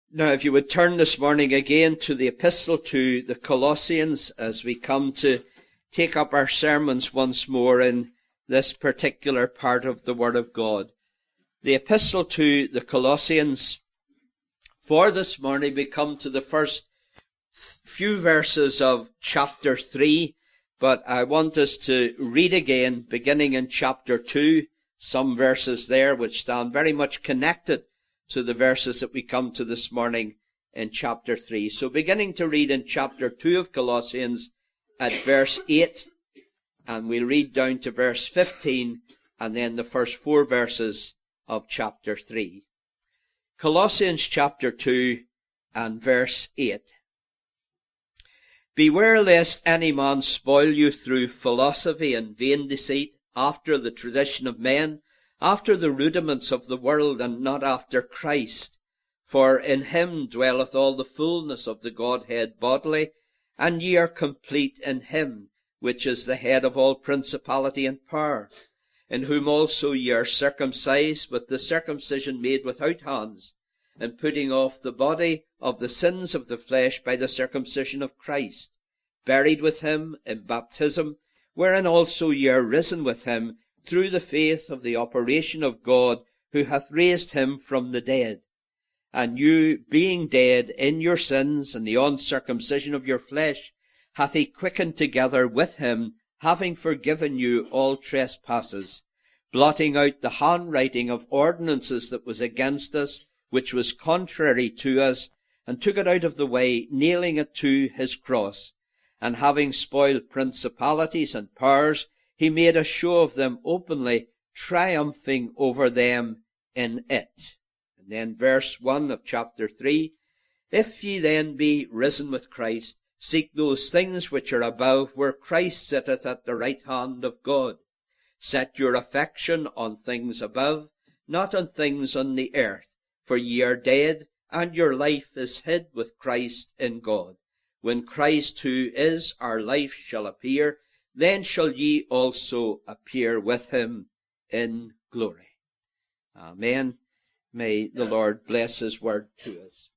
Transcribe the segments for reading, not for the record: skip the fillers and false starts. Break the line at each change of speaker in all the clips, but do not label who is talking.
Now, if you would turn this morning again to the epistle to the Colossians as we come to take up our sermons once more in this particular part of the Word of God. The epistle to the Colossians. For this morning we come to the first few verses of chapter 3, but I want us to read again, beginning in chapter 2, some verses there which stand very much connected to the verses that we come to this morning in chapter 3. So beginning to read in chapter 2 of Colossians at verse 8, and we'll read down to verse 15, and then the first 4 verses of chapter 3. Colossians chapter 2 and verse 8. Beware lest any man spoil you through philosophy and vain deceit, after the tradition of men, after the rudiments of the world, and not after Christ. For in him dwelleth all the fullness of the Godhead bodily, and ye are complete in him, which is the head of all principality and power, in whom also ye are circumcised with the circumcision made without hands, and putting off the body of the sins of the flesh by the circumcision of Christ, buried with him in baptism, wherein also ye are risen with him, through the faith of the operation of God, who hath raised him from the dead. And you, being dead in your sins and the uncircumcision of your flesh, hath he quickened together with him, having forgiven you all trespasses, blotting out the handwriting of ordinances that was against us, which was contrary to us, and took it out of the way, nailing it to his cross. And having spoiled principalities and powers, he made a show of them openly, triumphing over them in it. And then verse 1 of chapter 3. If ye then be risen with Christ, seek those things which are above, where Christ sitteth at the right hand of God. Set your affection on things above, not on things on the earth. For ye are dead, and your life is hid with Christ in God. When Christ, who is our life, shall appear, then shall ye also appear with him in glory. Amen. May the Lord bless his word to us.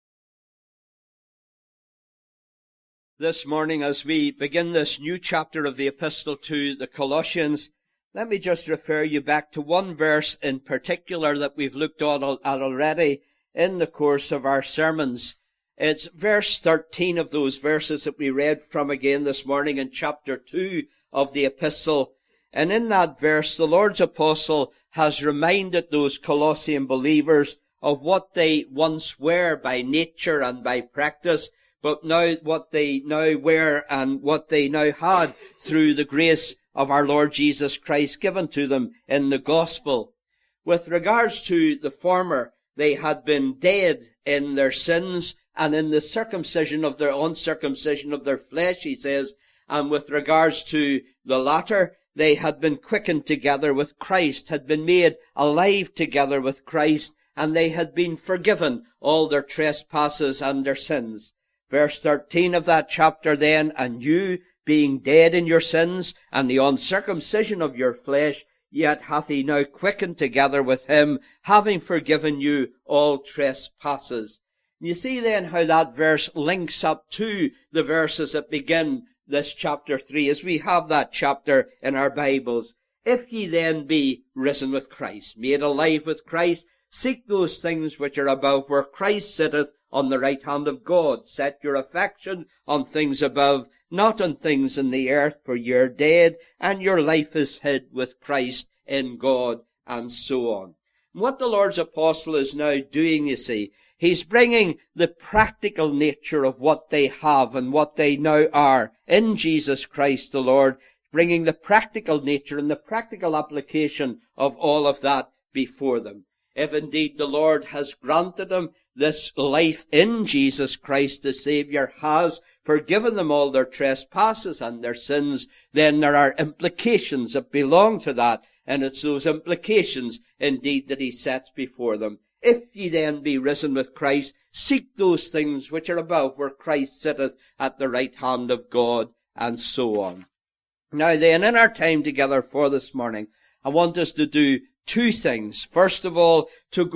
This morning, as we begin this new chapter of the epistle to the Colossians, let me just refer you back to one verse in particular that we've looked at already in the course of our sermons. It's verse 13 of those verses that we read from again this morning in chapter 2 of the epistle. And in that verse, the Lord's apostle has reminded those Colossian believers of what they once were by nature and by practice, but now what they now were and what they now had through the grace of our Lord Jesus Christ given to them in the gospel. With regards to the former, they had been dead in their sins and in the circumcision of their uncircumcision of their flesh, he says. And with regards to the latter, they had been quickened together with Christ, had been made alive together with Christ, and they had been forgiven all their trespasses and their sins. Verse 13 of that chapter then, and you, being dead in your sins and the uncircumcision of your flesh, yet hath he now quickened together with him, having forgiven you all trespasses. You see then how that verse links up to the verses that begin this chapter 3, as we have that chapter in our Bibles. If ye then be risen with Christ, made alive with Christ, seek those things which are above, where Christ sitteth on the right hand of God. Set your affection on things above, not on things in the earth, for ye are dead, and your life is hid with Christ in God, and so on. And what the Lord's apostle is now doing, you see, he's bringing the practical nature of what they have and what they now are in Jesus Christ the Lord, bringing the practical nature and the practical application of all of that before them. If indeed the Lord has granted them this life in Jesus Christ the Saviour, has forgiven them all their trespasses and their sins, then there are implications that belong to that, and it's those implications indeed that he sets before them. If ye then be risen with Christ, seek those things which are above, where Christ sitteth at the right hand of God, and so on. Now then, in our time together for this morning, I want us to do two things. First of all, to go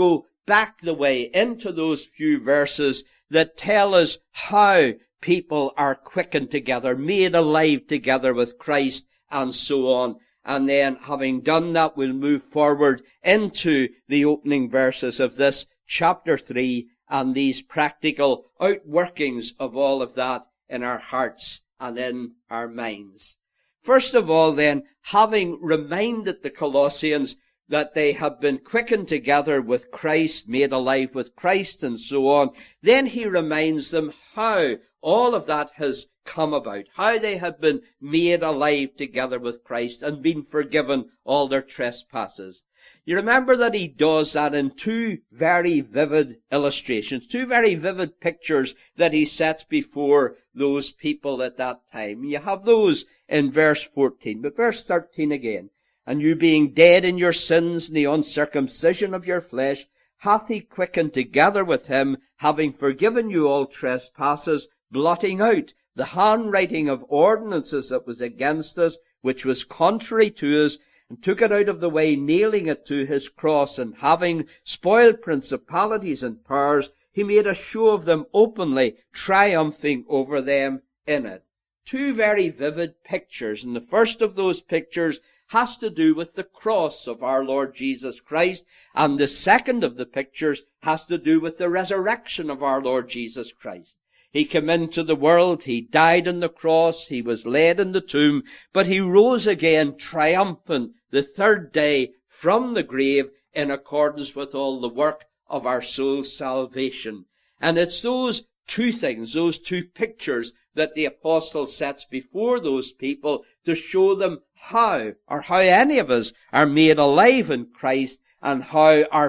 back the way into those few verses that tell us how people are quickened together, made alive together with Christ, and so on. And then, having done that, we'll move forward into the opening verses of this chapter 3 and these practical outworkings of all of that in our hearts and in our minds. First of all, then, having reminded the Colossians that they have been quickened together with Christ, made alive with Christ, and so on, then he reminds them how all of that has come about, how they have been made alive together with Christ and been forgiven all their trespasses. You remember that he does that in two very vivid illustrations, two very vivid pictures that he sets before those people at that time. You have those in verse 14, but verse 13 again. And you being dead in your sins and the uncircumcision of your flesh, hath he quickened together with him, having forgiven you all trespasses, blotting out the handwriting of ordinances that was against us, which was contrary to us, and took it out of the way, nailing it to his cross, and having spoiled principalities and powers, he made a show of them openly, triumphing over them in it. Two very vivid pictures, and the first of those pictures has to do with the cross of our Lord Jesus Christ, and the second of the pictures has to do with the resurrection of our Lord Jesus Christ. He came into the world, he died on the cross, he was laid in the tomb, but he rose again triumphant the third day from the grave in accordance with all the work of our soul's salvation. And it's those two things, those two pictures that the apostle sets before those people to show them how any of us are made alive in Christ and how our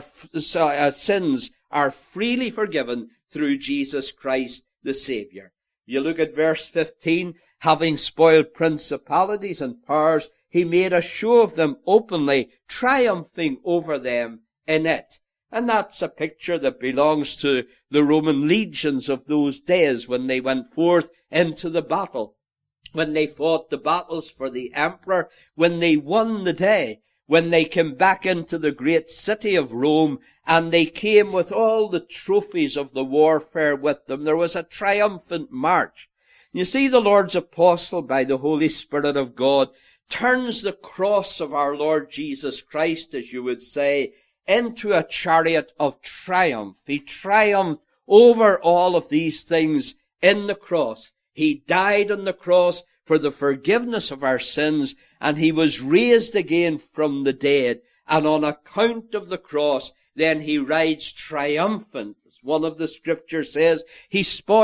sins are freely forgiven through Jesus Christ the Savior. You look at verse 15, having spoiled principalities and powers, he made a show of them openly, triumphing over them in it. And that's a picture that belongs to the Roman legions of those days when they went forth into the battle, when they fought the battles for the emperor, when they won the day, when they came back into the great city of Rome, and they came with all the trophies of the warfare with them. There was a triumphant march. You see, the Lord's apostle, by the Holy Spirit of God, turns the cross of our Lord Jesus Christ, as you would say, into a chariot of triumph. He triumphed over all of these things in the cross. He died on the cross for the forgiveness of our sins, and he was raised again from the dead. And on account of the cross, then he rides triumphant. As one of the scriptures says, he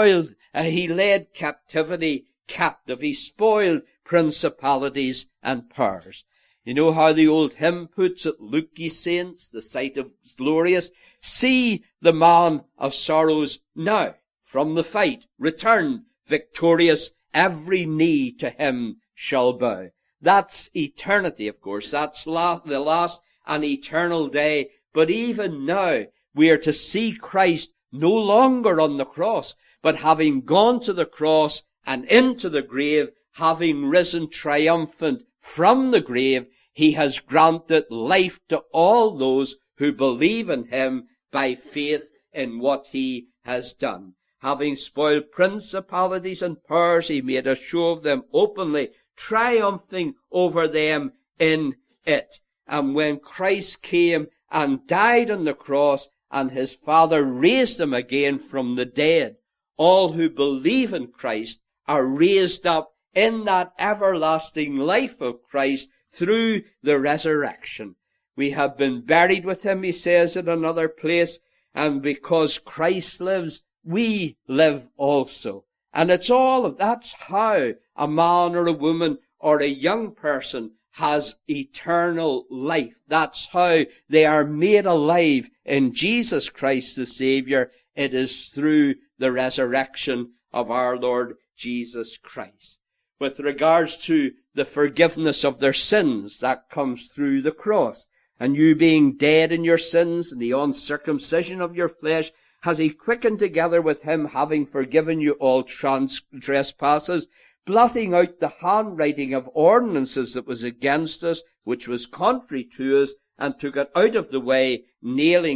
led captivity captive. He spoiled principalities and powers. You know how the old hymn puts it, "Look, ye saints, the sight is glorious. See the man of sorrows now from the fight return victorious. Every knee to him shall bow." That's eternity, of course. That's the last and eternal day. But even now, we are to see Christ no longer on the cross, but having gone to the cross and into the grave, having risen triumphant from the grave, he has granted life to all those who believe in him by faith in what he has done. Having spoiled principalities and powers, he made a show of them openly, triumphing over them in it. And when Christ came and died on the cross, and his Father raised him again from the dead, all who believe in Christ are raised up in that everlasting life of Christ through the resurrection. We have been buried with him, he says in another place, and because Christ lives, we live also. And that's how a man or a woman or a young person has eternal life. That's how they are made alive in Jesus Christ the Savior. It is through the resurrection of our Lord Jesus Christ. With regards to the forgiveness of their sins, that comes through the cross. And you being dead in your sins and the uncircumcision of your flesh, has he quickened together with him, having forgiven you all trespasses, blotting out the handwriting of ordinances that was against us, which was contrary to us, and took it out of the way, nailing it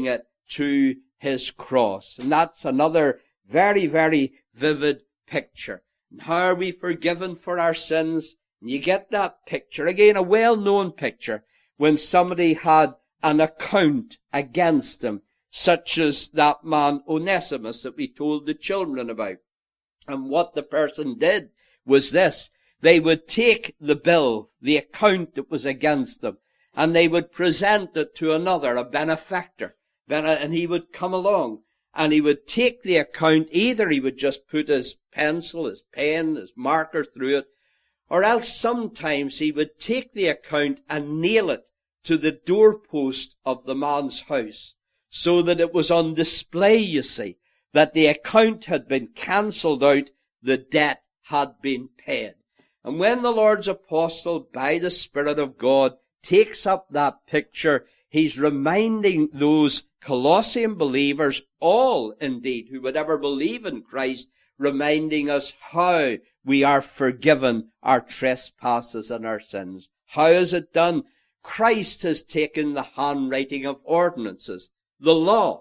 to his cross. And that's another very, very vivid picture. And how are we forgiven for our sins? And you get that picture, again, a well-known picture, when somebody had an account against them, such as that man Onesimus that we told the children about. And what the person did was this: they would take the bill, the account that was against them, and they would present it to another, a benefactor, and he would come along, and he would take the account. Either he would just put his pencil, his pen, his marker through it, or else sometimes he would take the account and nail it to the doorpost of the man's house, so that it was on display, you see, that the account had been cancelled out, the debt had been paid. And when the Lord's apostle, by the Spirit of God, takes up that picture, he's reminding those Colossian believers, all indeed who would ever believe in Christ, reminding us how we are forgiven our trespasses and our sins. How is it done? Christ has taken the handwriting of ordinances, the law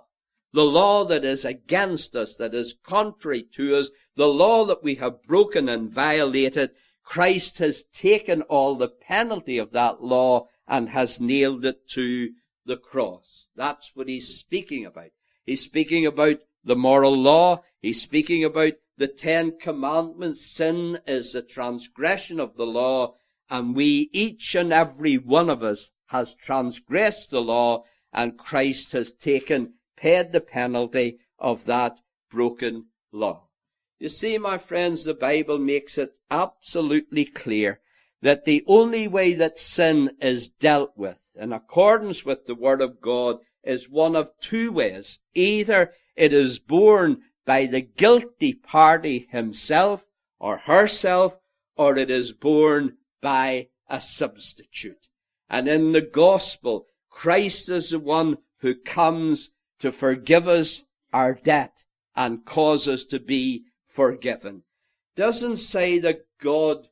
that is against us, that is contrary to us, the law that we have broken and violated. Christ has taken all the penalty of that law and has nailed it to the cross. That's what he's speaking about. He's speaking about the moral law. He's speaking about the 10 Commandments. Sin is the transgression of the law, and we, each and every one of us, has transgressed the law, and Christ has paid the penalty of that broken law. You see, my friends, the Bible makes it absolutely clear that the only way that sin is dealt with, in accordance with the Word of God, is one of two ways. Either it is borne by the guilty party himself or herself, or it is borne by a substitute. And in the gospel, Christ is the one who comes to forgive us our debt and cause us to be forgiven. Doesn't say that God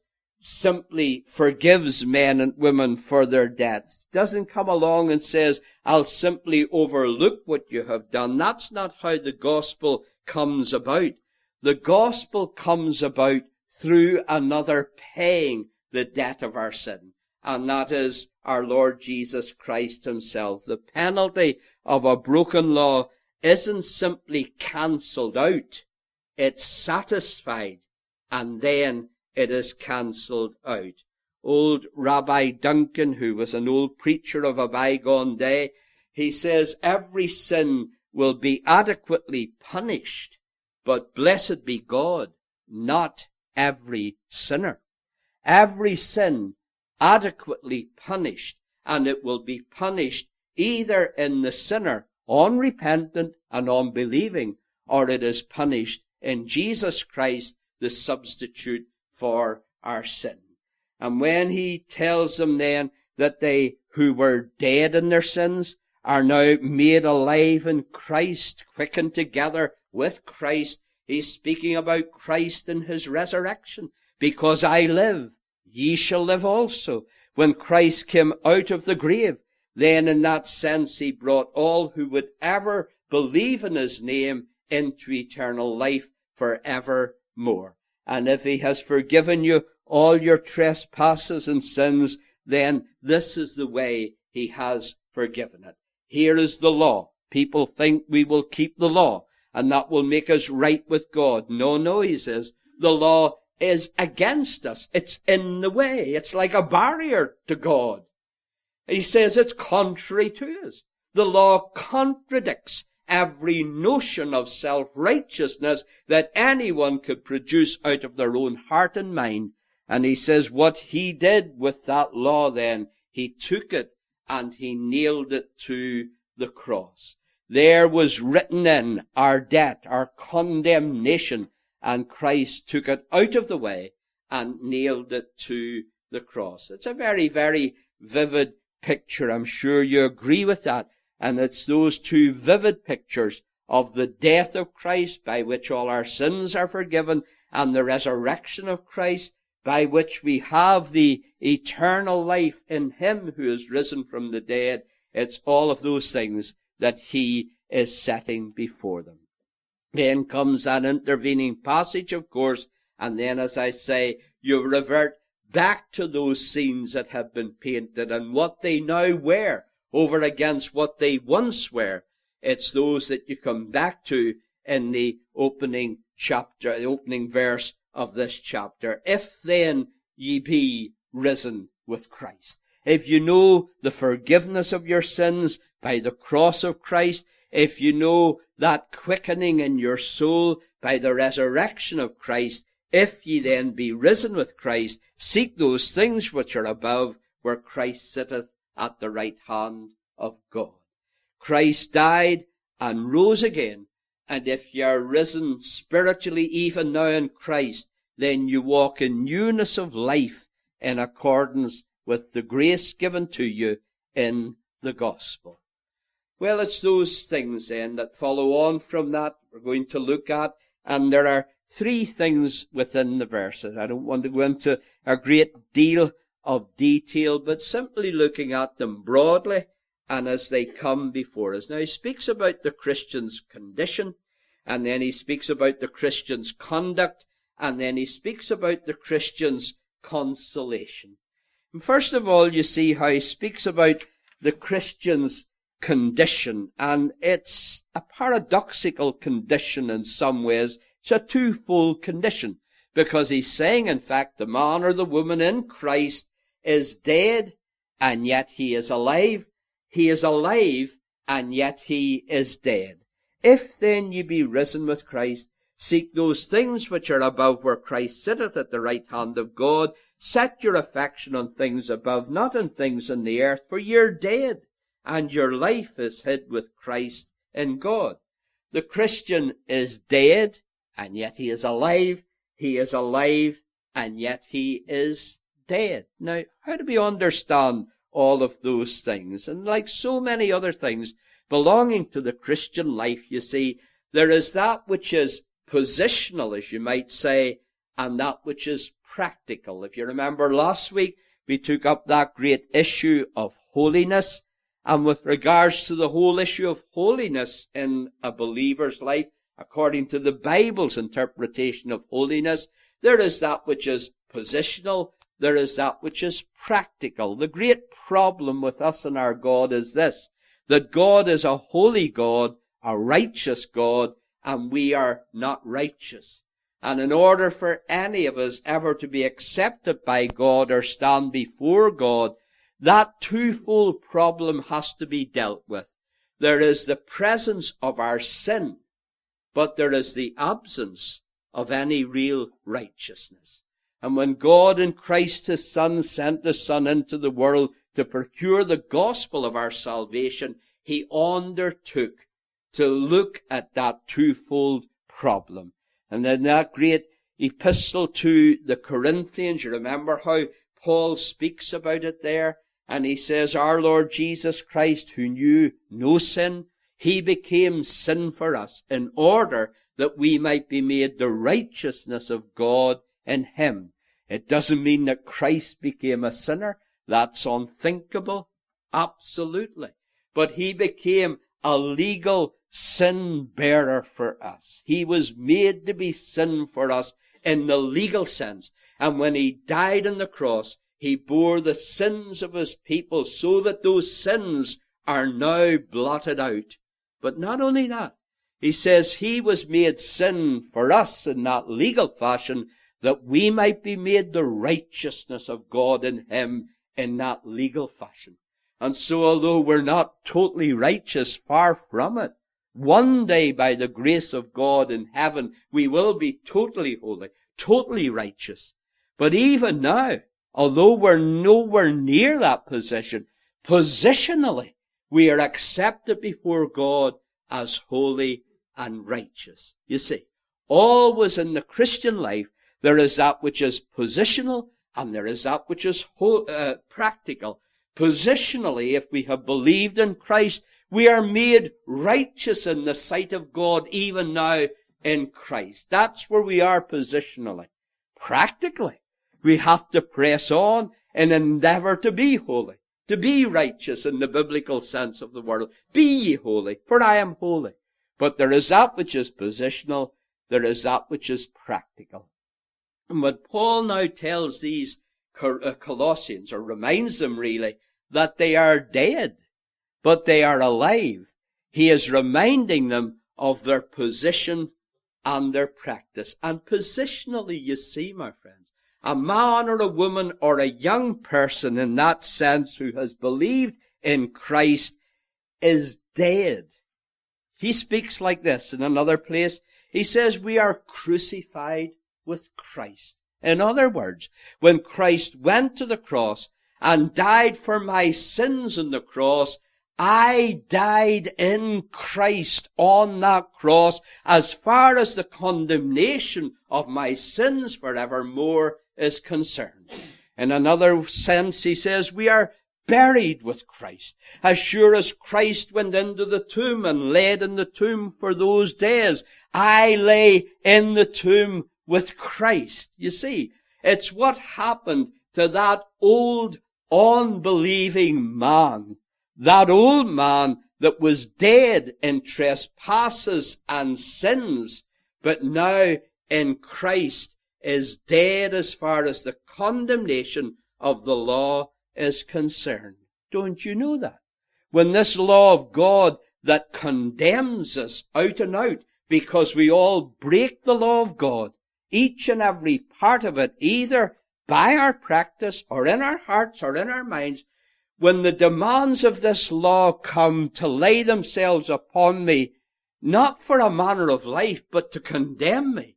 simply forgives men and women for their debts. Doesn't come along and says, I'll simply overlook what you have done. That's not how the gospel comes about. The gospel comes about through another paying the debt of our sin, and that is our Lord Jesus Christ himself. The penalty of a broken law isn't simply cancelled out. It's satisfied, and then it is cancelled out. Old Rabbi Duncan, who was an old preacher of a bygone day, he says every sin will be adequately punished, but blessed be God, not every sinner. Every sin adequately punished, and it will be punished either in the sinner, unrepentant and unbelieving, or it is punished in Jesus Christ, the substitute for our sin. And when he tells them then that they who were dead in their sins are now made alive in Christ, quickened together with Christ, he's speaking about Christ and his resurrection. Because I live, ye shall live also. When Christ came out of the grave, then in that sense he brought all who would ever believe in his name into eternal life forevermore. And if he has forgiven you all your trespasses and sins, then this is the way he has forgiven it. Here is the law. People think we will keep the law, and that will make us right with God. No, he says, the law is against us. It's in the way. It's like a barrier to God. He says it's contrary to us. The law contradicts every notion of self-righteousness that anyone could produce out of their own heart and mind. And he says what he did with that law then, he took it and he nailed it to the cross. There was written in our debt, our condemnation, and Christ took it out of the way and nailed it to the cross. It's a very, very vivid picture. I'm sure you agree with that. And it's those two vivid pictures of the death of Christ, by which all our sins are forgiven, and the resurrection of Christ, by which we have the eternal life in him who is risen from the dead. It's all of those things that he is setting before them. Then comes an intervening passage, of course, and then, as I say, you revert back to those scenes that have been painted and what they now wear over against what they once were. It's those that you come back to in the opening chapter, the opening verse of this chapter. If then ye be risen with Christ. If you know the forgiveness of your sins by the cross of Christ, if you know that quickening in your soul by the resurrection of Christ, if ye then be risen with Christ, seek those things which are above, where Christ sitteth at the right hand of God. Christ died and rose again, and if ye are risen spiritually even now in Christ, then you walk in newness of life in accordance with the grace given to you in the gospel. Well, it's those things then that follow on from that we're going to look at, and there are three things within the verses. I don't want to go into a great deal of detail, but simply looking at them broadly and as they come before us. Now, he speaks about the Christian's condition, and then he speaks about the Christian's conduct, and then he speaks about the Christian's consolation. And first of all, you see how he speaks about the Christian's condition, and it's a paradoxical condition in some ways. It's a twofold condition, because he's saying, in fact, the man or the woman in Christ is dead, and yet he is alive. He is alive, and yet he is dead. If then ye be risen with Christ, seek those things which are above, where Christ sitteth at the right hand of God. Set your affection on things above, not on things on the earth, for you're dead, and your life is hid with Christ in God. The Christian is dead, and yet he is alive. He is alive, and yet he is dead. Now, how do we understand all of those things? And like so many other things belonging to the Christian life, you see, there is that which is positional, as you might say, and that which is practical. If you remember last week, we took up that great issue of holiness, and with regards to the whole issue of holiness in a believer's life, according to the Bible's interpretation of holiness, there is that which is positional, there is that which is practical. The great problem with us and our God is this, that God is a holy God, a righteous God, and we are not righteous. And in order for any of us ever to be accepted by God or stand before God, that twofold problem has to be dealt with. There is the presence of our sin, but there is the absence of any real righteousness. And when God in Christ his Son sent the Son into the world to procure the gospel of our salvation, he undertook to look at that twofold problem. And in that great epistle to the Corinthians, you remember how Paul speaks about it there, and he says, our Lord Jesus Christ, who knew no sin, he became sin for us in order that we might be made the righteousness of God in him. It doesn't mean that Christ became a sinner. That's unthinkable. Absolutely. But he became a legal sin bearer for us. He was made to be sin for us in the legal sense. And when he died on the cross, he bore the sins of his people so that those sins are now blotted out. But not only that, he says he was made sin for us in that legal fashion, that we might be made the righteousness of God in him in that legal fashion. And so although we're not totally righteous, far from it, one day by the grace of God in heaven, we will be totally holy, totally righteous. But even now, although we're nowhere near that position, positionally, we are accepted before God as holy and righteous. You see, always in the Christian life, there is that which is positional and there is that which is practical. Positionally, if we have believed in Christ, we are made righteous in the sight of God even now in Christ. That's where we are positionally. Practically, we have to press on and endeavor to be holy. To be righteous in the biblical sense of the word. Be ye holy, for I am holy. But there is that which is positional. There is that which is practical. And what Paul now tells these Colossians, or reminds them really, that they are dead, but they are alive. He is reminding them of their position and their practice. And positionally, you see, my friends, a man or a woman or a young person in that sense who has believed in Christ is dead. He speaks like this in another place. He says, we are crucified with Christ. In other words, when Christ went to the cross and died for my sins on the cross, I died in Christ on that cross as far as the condemnation of my sins forevermore is concerned. In another sense, he says, we are buried with Christ. As sure as Christ went into the tomb and laid in the tomb for those days, I lay in the tomb with Christ. You see, it's what happened to that old unbelieving man. That old man that was dead in trespasses and sins, but now in Christ is dead as far as the condemnation of the law is concerned. Don't you know that? When this law of God that condemns us out and out, because we all break the law of God, each and every part of it, either by our practice or in our hearts or in our minds, when the demands of this law come to lay themselves upon me, not for a manner of life, but to condemn me,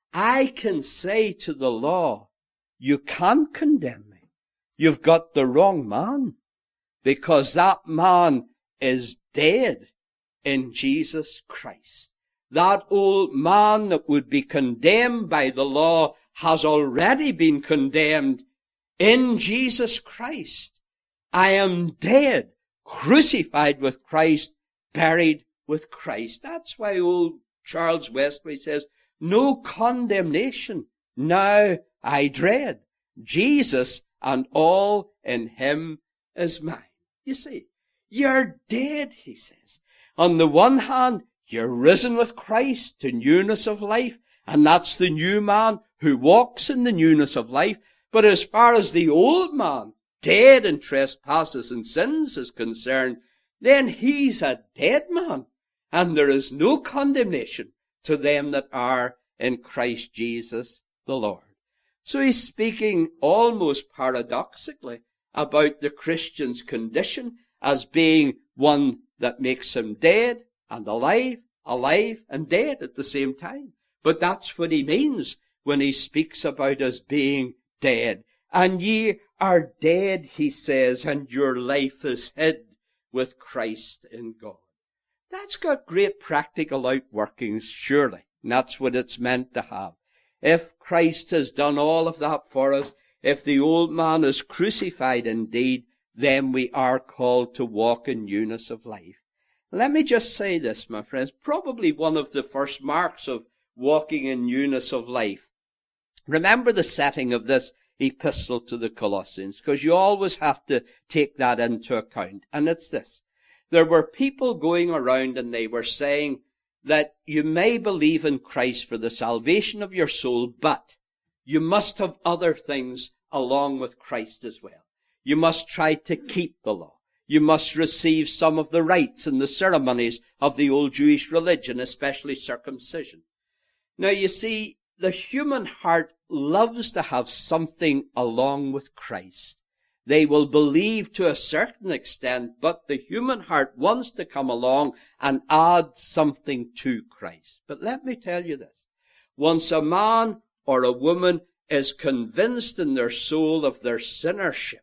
I can say to the law, you can't condemn me. You've got the wrong man, because that man is dead in Jesus Christ. That old man that would be condemned by the law has already been condemned in Jesus Christ. I am dead, crucified with Christ, buried with Christ. That's why old Charles Wesley says, no condemnation now I dread. Jesus and all in him is mine. You see, you're dead, he says. On the one hand, you're risen with Christ to newness of life, and that's the new man who walks in the newness of life. But as far as the old man, dead in trespasses and sins is concerned, then he's a dead man, and there is no condemnation to them that are in Christ Jesus the Lord. So he's speaking almost paradoxically about the Christian's condition as being one that makes him dead and alive, alive and dead at the same time. But that's what he means when he speaks about us being dead. And ye are dead, he says, and your life is hid with Christ in God. That's got great practical outworkings, surely. And that's what it's meant to have. If Christ has done all of that for us, if the old man is crucified indeed, then we are called to walk in newness of life. Let me just say this, my friends, probably one of the first marks of walking in newness of life. Remember the setting of this epistle to the Colossians, because you always have to take that into account. And it's this. There were people going around and they were saying that you may believe in Christ for the salvation of your soul, but you must have other things along with Christ as well. You must try to keep the law. You must receive some of the rites and the ceremonies of the old Jewish religion, especially circumcision. Now, you see, the human heart loves to have something along with Christ. They will believe to a certain extent, but the human heart wants to come along and add something to Christ. But let me tell you this. Once a man or a woman is convinced in their soul of their sinnership,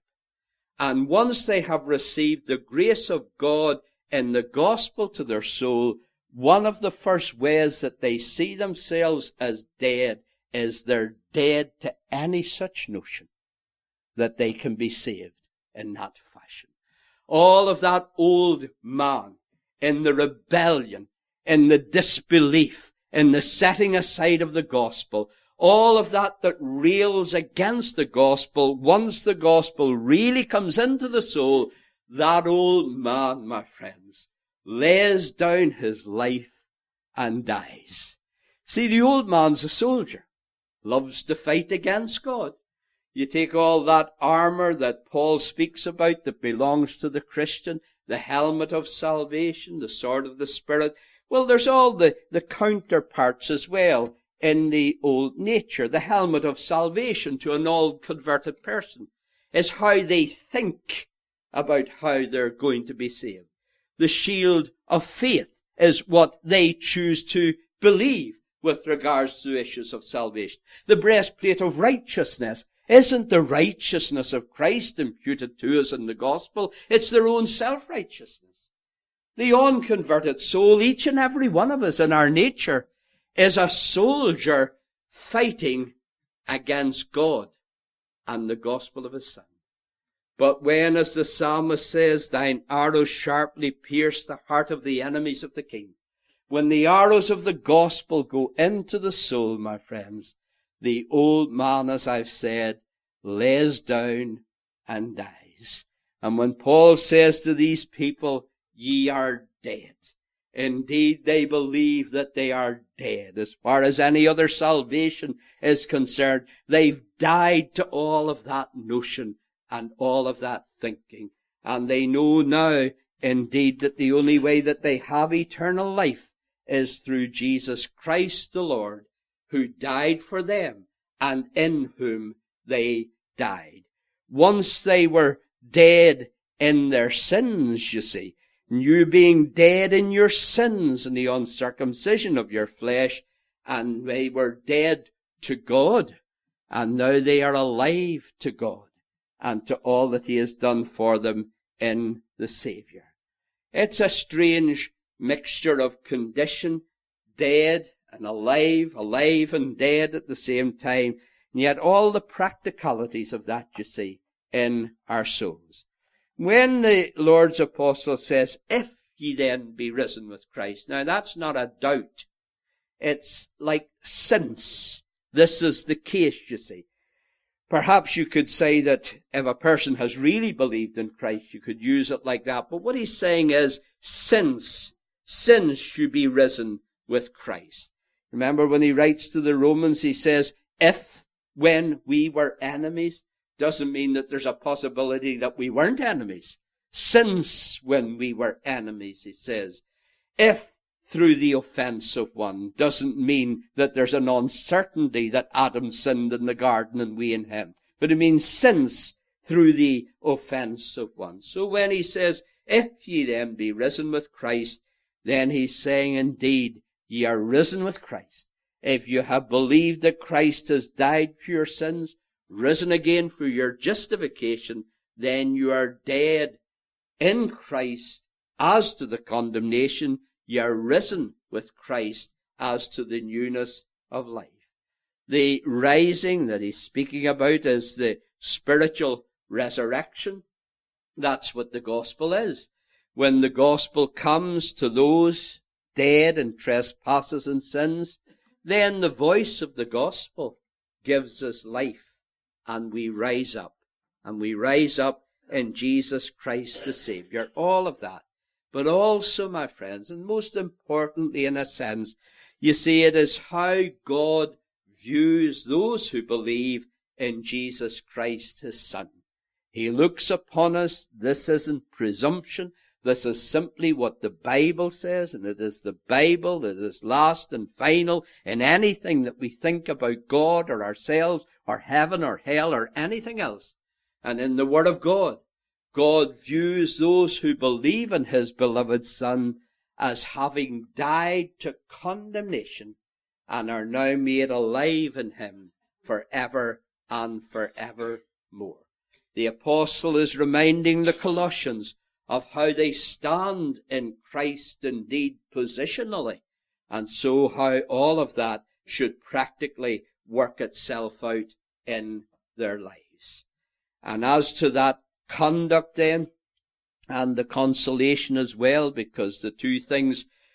and once they have received the grace of God in the gospel to their soul, one of the first ways that they see themselves as dead is they're dead to any such notion that they can be saved in that fashion. All of that old man in the rebellion, in the disbelief, in the setting aside of the gospel, all of that that rails against the gospel, once the gospel really comes into the soul, that old man, my friends, lays down his life and dies. See, the old man's a soldier, loves to fight against God. You take all that armor that Paul speaks about that belongs to the Christian, the helmet of salvation, the sword of the Spirit. Well, there's all the counterparts as well in the old nature. The helmet of salvation to an old converted person is how they think about how they're going to be saved. The shield of faith is what they choose to believe with regards to issues of salvation. The breastplate of righteousness isn't the righteousness of Christ imputed to us in the gospel. It's their own self-righteousness. The unconverted soul, each and every one of us in our nature, is a soldier fighting against God and the gospel of his Son. But when, as the psalmist says, thine arrows sharply pierce the heart of the enemies of the king, when the arrows of the gospel go into the soul, my friends, the old man, as I've said, lays down and dies. And when Paul says to these people, ye are dead, indeed they believe that they are dead. As far as any other salvation is concerned, they've died to all of that notion and all of that thinking. And they know now, indeed, that the only way that they have eternal life is through Jesus Christ the Lord, who died for them and in whom they died. Once they were dead in their sins, you see, and you being dead in your sins and the uncircumcision of your flesh, and they were dead to God, and now they are alive to God and to all that he has done for them in the Saviour. It's a strange mixture of condition, dead and alive, alive and dead at the same time, and yet all the practicalities of that, you see, in our souls. When the Lord's apostle says, if ye then be risen with Christ, now that's not a doubt. It's like since this is the case, you see. Perhaps you could say that if a person has really believed in Christ, you could use it like that. But what he's saying is, since you be risen with Christ. Remember when he writes to the Romans, he says, if, when we were enemies, doesn't mean that there's a possibility that we weren't enemies. Since when we were enemies, he says. If through the offense of one doesn't mean that there's an uncertainty that Adam sinned in the garden and we in him. But it means since through the offense of one. So when he says, if ye then be risen with Christ, then he's saying, indeed, ye are risen with Christ. If you have believed that Christ has died for your sins, risen again for your justification, then you are dead in Christ as to the condemnation. Ye are risen with Christ as to the newness of life. The rising that he's speaking about is the spiritual resurrection. That's what the gospel is. When the gospel comes to those dead in trespasses and sins, then the voice of the gospel gives us life, and we rise up. And we rise up in Jesus Christ the Saviour. All of that. But also, my friends, and most importantly in a sense, you see, it is how God views those who believe in Jesus Christ, his Son. He looks upon us. This isn't presumption. This is simply what the Bible says, and it is the Bible that is last and final in anything that we think about God or ourselves or heaven or hell or anything else. And in the Word of God, God views those who believe in his beloved Son as having died to condemnation and are now made alive in him forever and forevermore. The apostle is reminding the Colossians of how they stand in Christ indeed positionally, and so how all of that should practically work itself out in their lives. And as to that conduct then, and the consolation as well, because the two things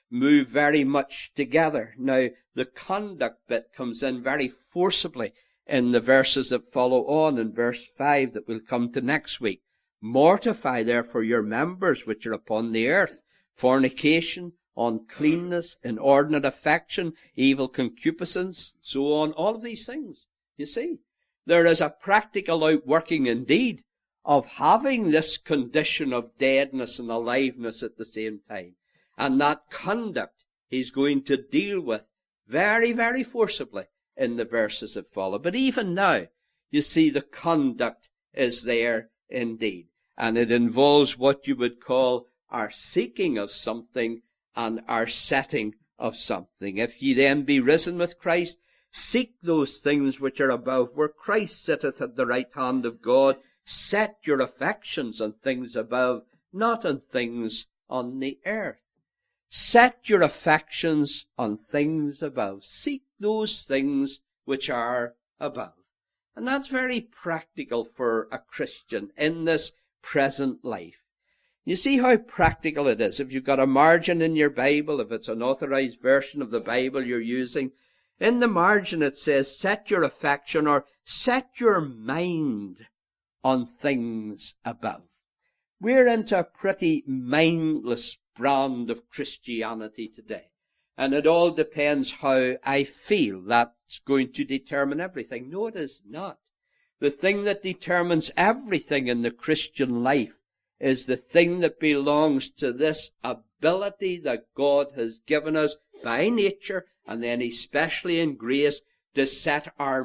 move very much together. Now, the conduct bit comes in very forcibly in the verses that follow on in verse 5 that we'll come to next week. Mortify therefore your members which are upon the earth, fornication, uncleanness, inordinate affection, evil concupiscence, so on, all of these things. You see, there is a practical outworking indeed of having this condition of deadness and aliveness at the same time. And that conduct he's going to deal with very, very forcibly in the verses that follow. But even now, you see, the conduct is there indeed. And it involves what you would call our seeking of something and our setting of something. If ye then be risen with Christ, seek those things which are above, where Christ sitteth at the right hand of God. Set your affections on things above, not on things on the earth. Set your affections on things above. Seek those things which are above. And that's very practical for a Christian in this present life. You see how practical it is. If you've got a margin in your Bible, if it's an authorized version of the Bible you're using, in the margin it says, set your affection or set your mind on things above. We're into a pretty mindless brand of Christianity today. And it all depends how I feel. That's going to determine everything. No, it is not. The thing that determines everything in the Christian life is the thing that belongs to this ability that God has given us by nature, and then especially in grace, to set our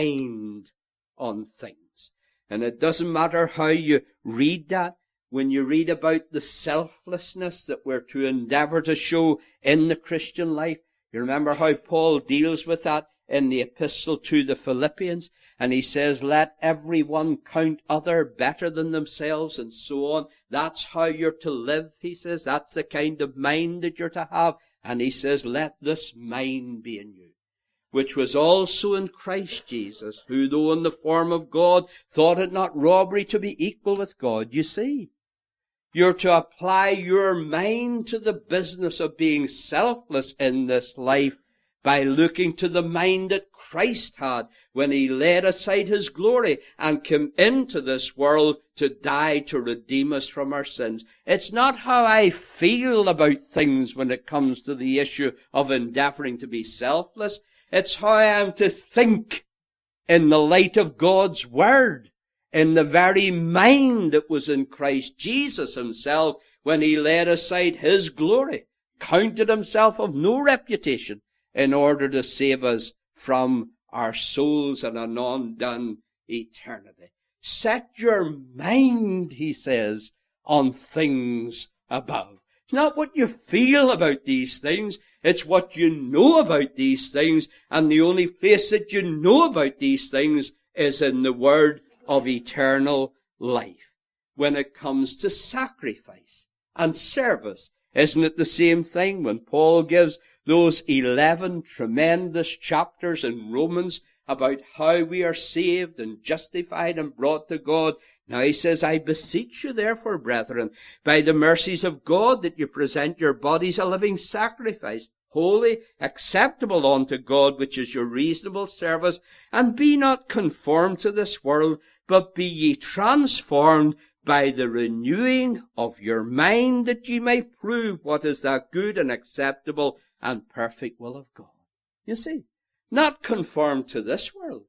mind on things. And it doesn't matter how you read that. When you read about the selflessness that we're to endeavor to show in the Christian life, you remember how Paul deals with that in the epistle to the Philippians, and he says, let everyone count other better than themselves, and so on. That's how you're to live, he says. That's the kind of mind that you're to have. And he says, let this mind be in you, which was also in Christ Jesus, who though in the form of God, thought it not robbery to be equal with God. You see, you're to apply your mind to the business of being selfless in this life by looking to the mind that Christ had when he laid aside his glory and came into this world to die to redeem us from our sins. It's not how I feel about things when it comes to the issue of endeavoring to be selfless. It's how I am to think in the light of God's Word, in the very mind that was in Christ Jesus himself when he laid aside his glory, counted himself of no reputation, in order to save us from our souls and an undone eternity. Set your mind, he says, on things above. It's not what you feel about these things, it's what you know about these things, and the only place that you know about these things is in the word of eternal life. When it comes to sacrifice and service, isn't it the same thing when Paul gives those 11 tremendous chapters in Romans about how we are saved and justified and brought to God? Now he says, I beseech you therefore, brethren, by the mercies of God, that you present your bodies a living sacrifice, holy, acceptable unto God, which is your reasonable service. And be not conformed to this world, but be ye transformed by the renewing of your mind, that ye may prove what is that good and acceptable and perfect will of God. You see, not conformed to this world.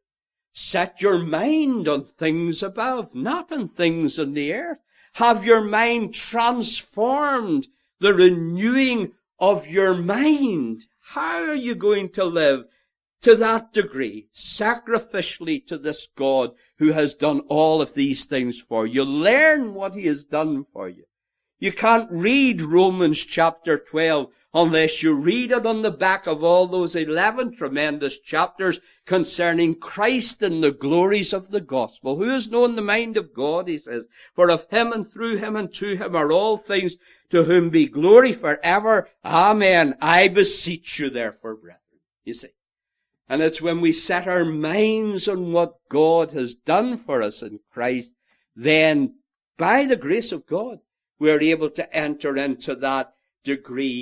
Set your mind on things above, not on things on the earth. Have your mind transformed, the renewing of your mind. How are you going to live to that degree, sacrificially to this God who has done all of these things for you? Learn what he has done for you. You can't read Romans chapter 12 unless you read it on the back of all those 11 tremendous chapters concerning Christ and the glories of the gospel. Who has known the mind of God, he says, for of him and through him and to him are all things, to whom be glory forever. Amen. I beseech you therefore, brethren. You see. And it's when we set our minds on what God has done for us in Christ, then by the grace of God, we are able to enter into that degree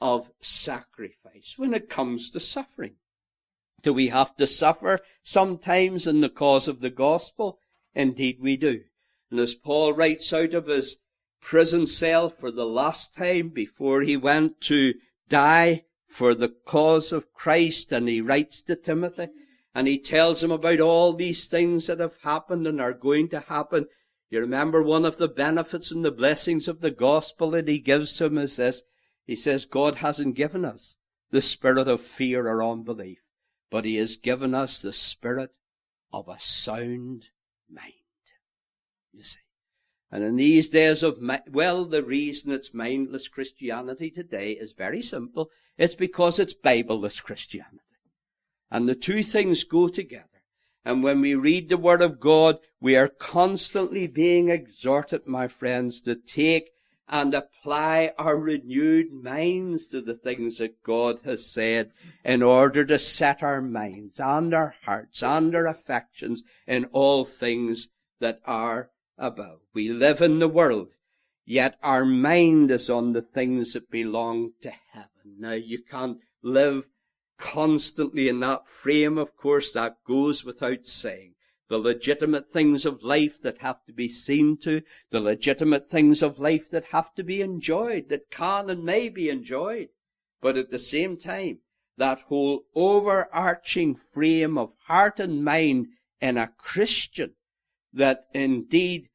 of sacrifice when it comes to suffering. Do we have to suffer sometimes in the cause of the gospel? Indeed we do. And as Paul writes out of his prison cell for the last time before he went to die for the cause of Christ, and he writes to Timothy, and he tells him about all these things that have happened and are going to happen. You remember one of the benefits and the blessings of the gospel that he gives to him is this. He says, God hasn't given us the spirit of fear or unbelief, but he has given us the spirit of a sound mind. You see. And in these days of, the reason it's mindless Christianity today is very simple. It's because it's Bible-less Christianity. And the two things go together. And when we read the Word of God, we are constantly being exhorted, my friends, to take and apply our renewed minds to the things that God has said in order to set our minds and our hearts and our affections in all things that are above. We live in the world, yet our mind is on the things that belong to heaven. Now, you can't live constantly in that frame, of course, that goes without saying. The legitimate things of life that have to be seen to, the legitimate things of life that have to be enjoyed, that can and may be enjoyed. But at the same time, that whole overarching frame of heart and mind in a Christian that indeed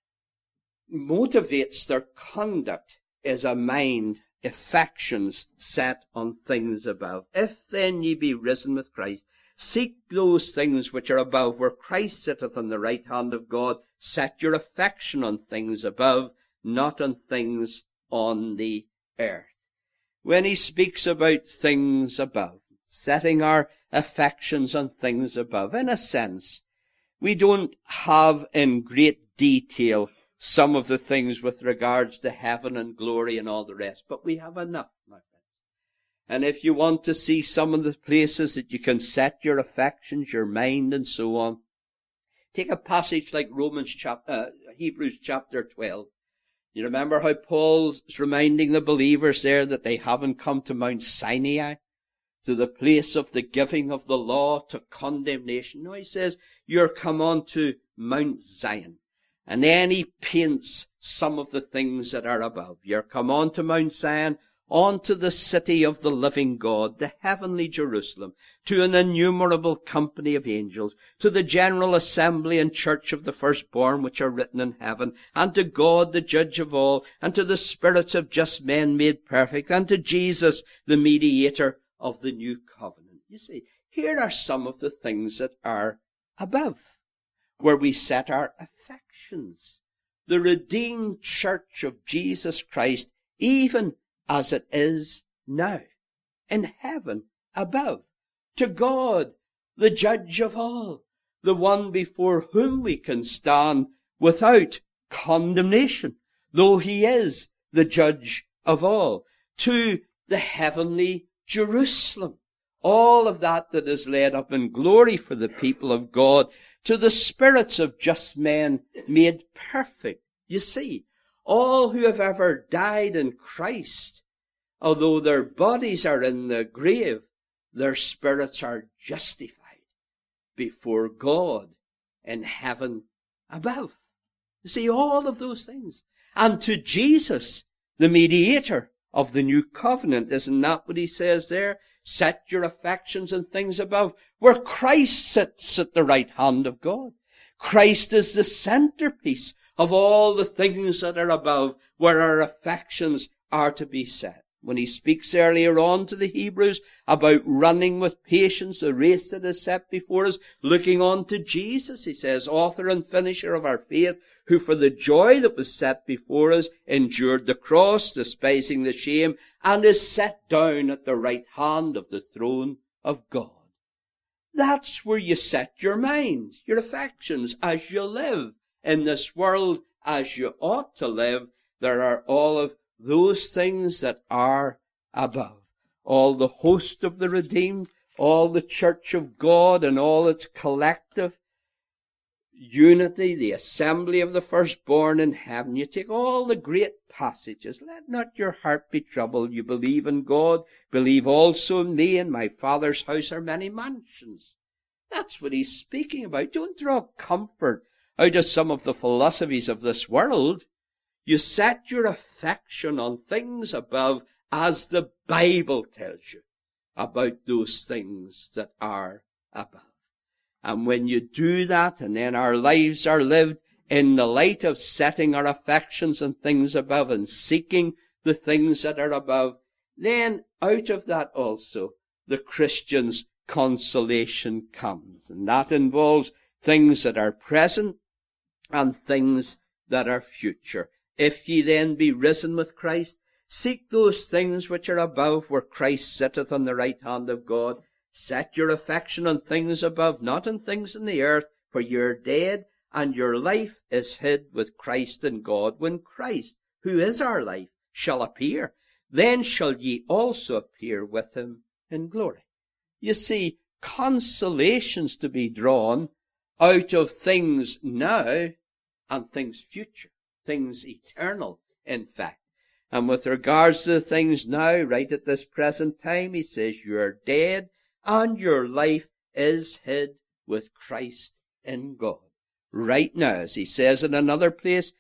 motivates their conduct is a mind, affections set on things above. If then ye be risen with Christ, seek those things which are above, where Christ sitteth on the right hand of God. Set your affection on things above, not on things on the earth. When he speaks about things above, setting our affections on things above, in a sense, we don't have in great detail some of the things with regards to heaven and glory and all the rest, but we have enough, my friends. And if you want to see some of the places that you can set your affections, your mind, and so on, take a passage like Hebrews chapter 12. You remember how Paul's reminding the believers there that they haven't come to Mount Sinai, to the place of the giving of the law, to condemnation. No, he says, you're come on to Mount Zion. And then he paints some of the things that are above. You're come on to Mount Zion, onto the city of the living God, the heavenly Jerusalem, to an innumerable company of angels, to the general assembly and church of the firstborn which are written in heaven, and to God the judge of all, and to the spirits of just men made perfect, and to Jesus the mediator of the new covenant. You see, here are some of the things that are above, where we set our affections. The redeemed church of Jesus Christ, even as it is now, in heaven above, to God, the judge of all, the one before whom we can stand without condemnation, though he is the judge of all, to the heavenly Jerusalem, all of that is laid up in glory for the people of God, to the spirits of just men made perfect. You see, all who have ever died in Christ, although their bodies are in the grave, their spirits are justified before God in heaven above. You see, all of those things. And to Jesus, the mediator of the new covenant, isn't that what he says there? Set your affections on things above, where Christ sits at the right hand of God. Christ is the centerpiece of all the things that are above, where our affections are to be set. When he speaks earlier on to the Hebrews about running with patience the race that is set before us, looking on to Jesus, he says, author and finisher of our faith, who for the joy that was set before us endured the cross, despising the shame, and is set down at the right hand of the throne of God. That's where you set your mind, your affections, as you live in this world as you ought to live. There are all of those things that are above. All the host of the redeemed, all the church of God and all its collective unity, the assembly of the firstborn in heaven. You take all the great passages. Let not your heart be troubled. You believe in God, believe also in me. In my Father's house are many mansions. That's what he's speaking about. Don't draw comfort out of some of the philosophies of this world. You set your affection on things above, as the Bible tells you about those things that are above. And when you do that, and then our lives are lived in the light of setting our affections on things above and seeking the things that are above, then out of that also the Christian's consolation comes. And that involves things that are present and things that are future. If ye then be risen with Christ, seek those things which are above, where Christ sitteth on the right hand of God. Set your affection on things above, not on things in the earth, for ye are dead, and your life is hid with Christ in God. When Christ, who is our life, shall appear, then shall ye also appear with him in glory. You see, consolations to be drawn out of things now and things future, things eternal, in fact. And with regards to the things now, right at this present time, he says, you are dead, and your life is hid with Christ in God. Right now, as he says in another place,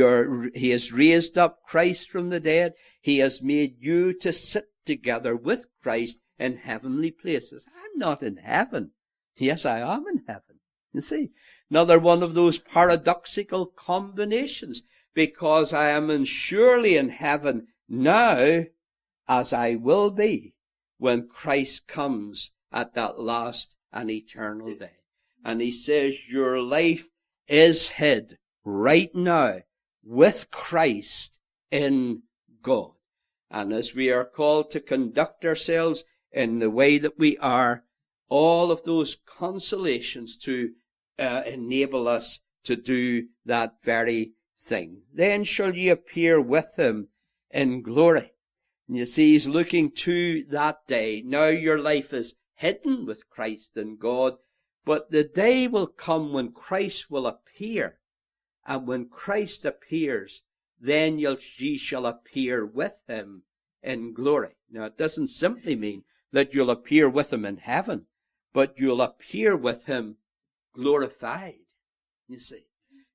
he has raised up Christ from the dead. He has made you to sit together with Christ in heavenly places. I'm not in heaven. Yes, I am in heaven. You see, another one of those paradoxical combinations, because I am surely in heaven now, as I will be when Christ comes at that last and eternal day. And he says, your life is hid right now with Christ in God. And as we are called to conduct ourselves in the way that we are, all of those consolations to enable us to do that very thing. Then shall ye appear with him in glory. And you see, he's looking to that day. Now your life is hidden with Christ in God, but the day will come when Christ will appear. And when Christ appears, then ye shall appear with him in glory. Now, it doesn't simply mean that you'll appear with him in heaven, but you'll appear with him glorified. You see,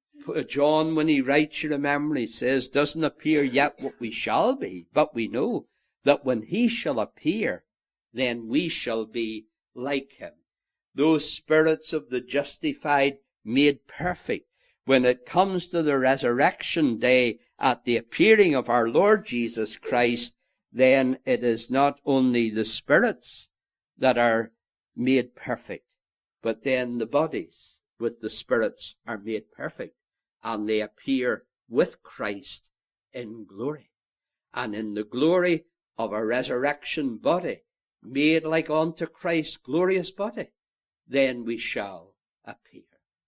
John, when he writes, you remember, he says, doesn't appear yet what we shall be, but we know that when he shall appear, then we shall be like him. Those spirits of the justified made perfect, when it comes to the resurrection day at the appearing of our Lord Jesus Christ, then it is not only the spirits that are made perfect, but then the bodies with the spirits are made perfect, and they appear with Christ in glory. And in the glory of a resurrection body, made like unto Christ's glorious body, then we shall appear.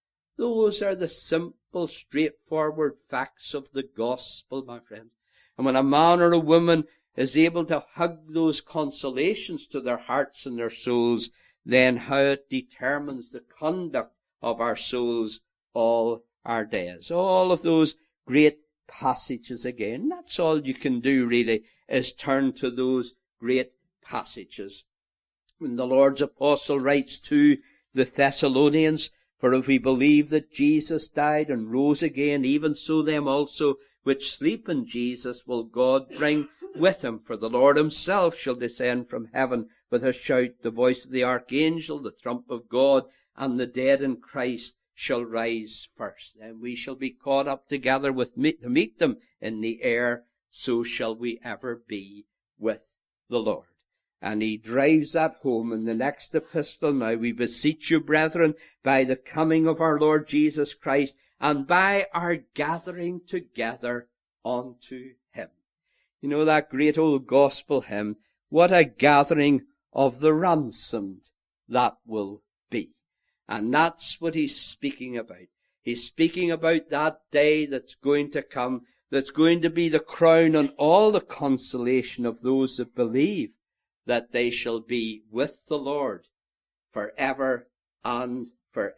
Those are the simple, straightforward facts of the gospel, my friend. And when a man or a woman is able to hug those consolations to their hearts and their souls, then how it determines the conduct of our souls all our days. All of those great passages again. That's all you can do, really, is turn to those great passages. When the Lord's apostle writes to the Thessalonians, for if we believe that Jesus died and rose again, even so them also which sleep in Jesus will God bring with him. For the Lord himself shall descend from heaven with a shout, the voice of the archangel, the trump of God, and the dead in Christ shall rise first. Then we shall be caught up together to meet them in the air. So shall we ever be with the Lord. And he drives that home in the next epistle. Now we beseech you, brethren, by the coming of our Lord Jesus Christ, and by our gathering together unto him. You know that great old gospel hymn, what a gathering of the ransomed that will be. And that's what he's speaking about. He's speaking about that day that's going to come, that's going to be the crown on all the consolation of those that believe, that they shall be with the Lord forever and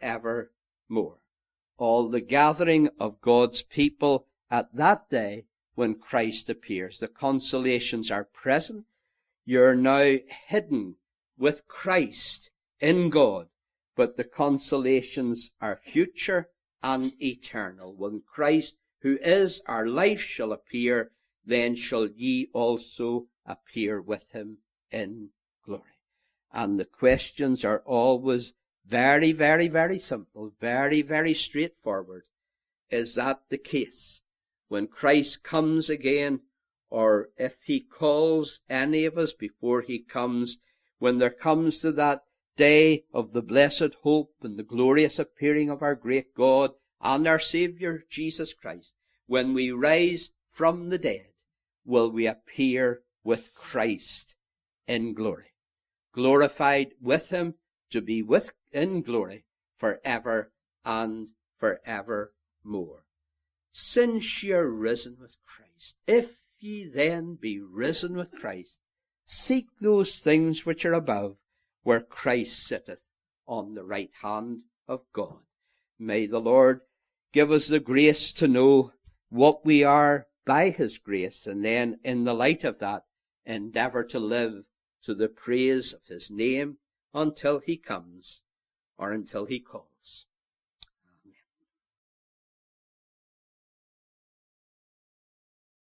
forevermore. All the gathering of God's people at that day when Christ appears. The consolations are present. You're now hidden with Christ in God, but the consolations are future and eternal. When Christ, who is our life, shall appear, then shall ye also appear with him in glory. And the questions are always very, very, very simple, very, very straightforward. Is that the case? When Christ comes again, or if he calls any of us before he comes, when there comes to that day of the blessed hope and the glorious appearing of our great God and our Saviour Jesus Christ, when we rise from the dead, will we appear with Christ in glory, glorified with him, to be with in glory forever and forevermore. Since ye are risen with Christ, if ye then be risen with Christ, seek those things which are above, where Christ sitteth on the right hand of God. May the Lord give us the grace to know what we are by his grace, and then in the light of that, endeavour to live to the praise of his name until he comes, or until he calls.